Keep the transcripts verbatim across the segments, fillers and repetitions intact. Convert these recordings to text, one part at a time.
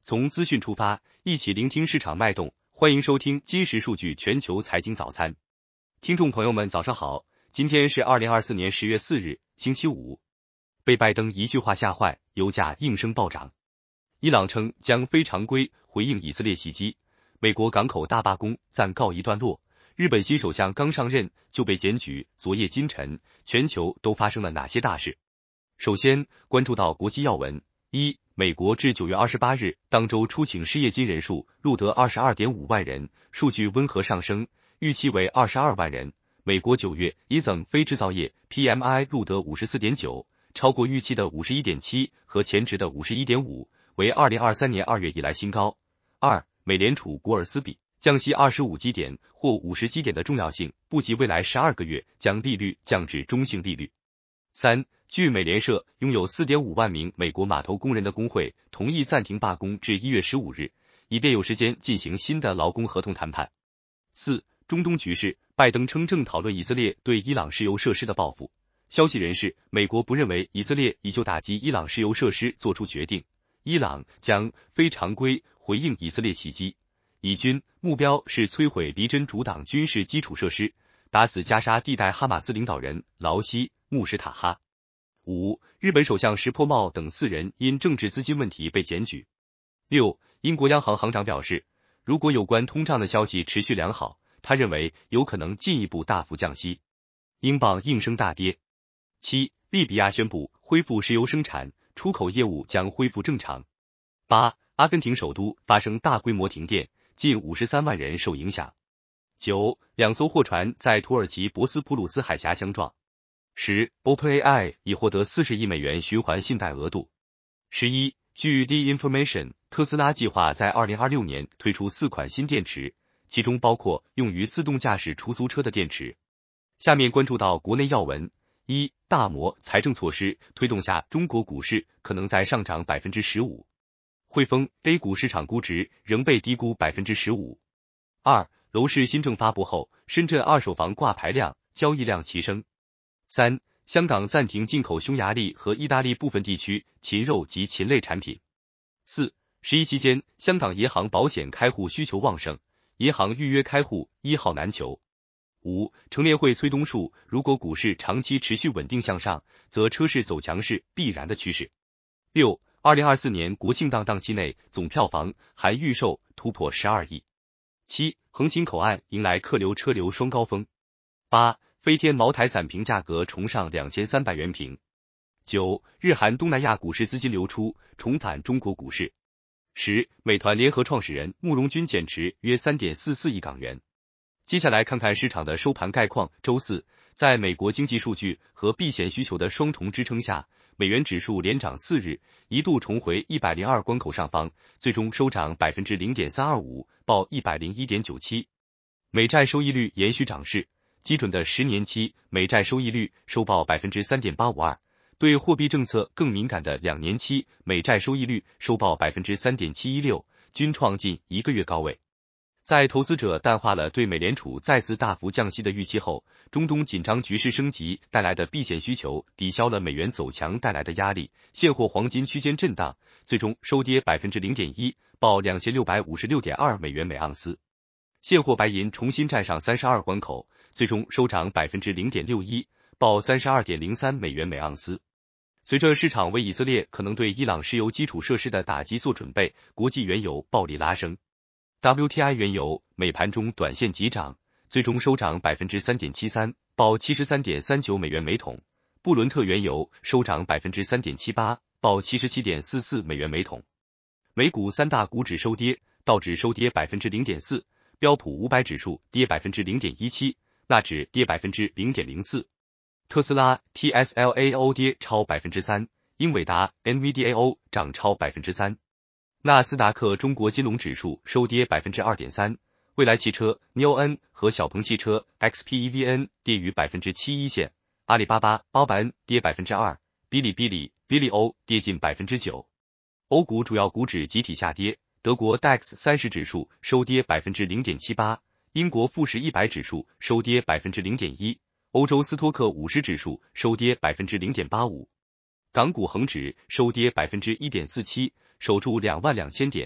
从资讯出发，一起聆听市场脉动。欢迎收听今时数据全球财经早餐。听众朋友们早上好，今天是二零二四年十月四日，星期五。被拜登一句话吓坏，油价应声暴涨。伊朗称将非常规回应以色列袭击，美国港口大罢工暂告一段落。日本新首相刚上任就被检举昨夜今晨，全球都发生了哪些大事？首先关注到国际要闻。一、美国至九月二十八日当周出请失业金人数录得 二十二点五万人，数据温和上升，预期为二十二万人。美国九月 I S M 非制造业 P M I 录得 五十四点九， 超过预期的 五十一点七 和前值的 五十一点五， 为二零二三年二月以来新高。二、美联储古尔斯比降息二十五基点或五十基点的重要性不及未来十二个月将利率降至中性利率。三、据美联社，拥有 四点五万名美国码头工人的工会同意暂停罢工至一月十五日，以便有时间进行新的劳工合同谈判。四、中东局势，拜登称正讨论以色列对伊朗石油设施的报复。消息人士，美国不认为以色列已就打击伊朗石油设施做出决定，伊朗将非常规回应以色列袭击。以军目标是摧毁黎真主党军事基础设施，打死加沙地带哈马斯领导人劳西穆什塔哈。五、日本首相石破茂等四人因政治资金问题被检举。六、英国央行行长表示，如果有关通胀的消息持续良好，他认为有可能进一步大幅降息。英镑应声大跌。七、利比亚宣布恢复石油生产，出口业务将恢复正常。八、阿根廷首都发生大规模停电，近五十三万人受影响。九、两艘货船在土耳其博斯普鲁斯海峡相撞。十、OpenAI 已获得四十亿美元循环信贷额度。十一、据 The Information， 特斯拉计划在二零二六年推出四款新电池，其中包括用于自动驾驶出租车的电池。下面关注到国内要闻。一、大摩财政措施推动下，中国股市可能再上涨 百分之十五。汇丰 A 股市场估值仍被低估 百分之十五。二、楼市新政发布后，深圳二手房挂牌量、交易量齐升。三、香港暂停进口匈牙利和意大利部分地区禽肉及禽类产品。四、十一期间，香港银行保险开户需求旺盛，银行预约开户一号难求。五、乘联会崔东树，如果股市长期持续稳定向上，则车市走强是必然的趋势。六、二零二四年国庆档档期内总票房含预售突破十二亿。七、横琴口岸迎来客流车流双高峰。八、飞天茅台伞瓶价格重上两千三百元瓶。九、日韩东南亚股市资金流出，重返中国股市。十、美团联合创始人慕容军减持约 三点四四亿港元。接下来看看市场的收盘概况。周四，在美国经济数据和避险需求的双重支撑下，美元指数连涨四日，一度重回一百零二关口上方，最终收涨 百分之零点三二五， 报 一百零一点九七。美债收益率延续涨势，基准的十年期美债收益率收报 百分之三点八五二， 对货币政策更敏感的两年期美债收益率收报 百分之三点七一六， 均创近一个月高位。在投资者淡化了对美联储再次大幅降息的预期后，中东紧张局势升级带来的避险需求抵消了美元走强带来的压力，现货黄金区间震荡，最终收跌 百分之零点一， 报 两千六百五十六点二美元每盎司。现货白银重新站上三十二关口，最终收涨 百分之零点六一， 报 三十二点零三美元每盎司。随着市场为以色列可能对伊朗石油基础设施的打击做准备，国际原油暴力拉升。W T I 原油美盘中短线急涨，最终收涨 百分之三点七三， 报 七十三点三九美元每桶。布伦特原油收涨 百分之三点七八， 报 七十七点四四美元每桶。美股三大股指收跌，道指收跌 百分之零点四， 标普五百指数跌 百分之零点一七， 纳指跌 百分之零点零四。特斯拉 T S L A O 跌超 百分之三， 英伟达 N V D A O 涨超 百分之三。纳斯达克中国金融指数收跌 百分之二点三， 蔚来汽车 N O N 和小鹏汽车 X P E V N 跌逾 百分之七一线，阿里巴巴 包板跌 百分之二， 哔哩哔哩 Bilibili 跌近 百分之九。欧股主要股指集体下跌，德国 D A X 三十指数收跌 百分之零点七八， 英国富时一百指数收跌 百分之零点一， 欧洲斯托克五十指数收跌 百分之零点八五。港股恒指收跌 百分之一点四七， 守住两万两千点，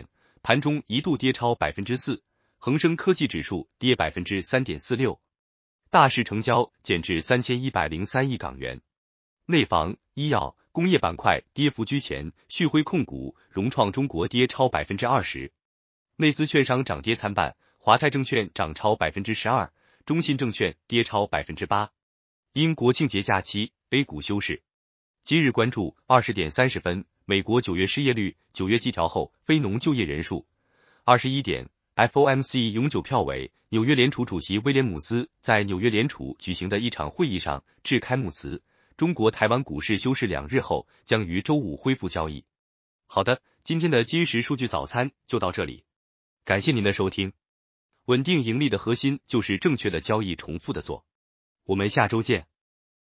盘中一度跌超百分之四，恒生科技指数跌百分之三点四六，大市成交减至三千一百零三亿港元。内房、医药、工业板块跌幅居前，旭辉控股、融创中国跌超百分之二十。内资券商涨跌参半，华泰证券涨超百分之十二，中信证券跌超百分之八。因国庆节假期 ，A 股休市。今日关注二十点三十分，美国九月失业率，九月季调后非农就业人数。二十一点 ，F O M C 永久票委，纽约联储主席威廉姆斯在纽约联储举行的一场会议上致开幕词。中国台湾股市休市两日后，将于周五恢复交易。好的，今天的今时数据早餐就到这里，感谢您的收听。稳定盈利的核心就是正确的交易，重复的做。我们下周见。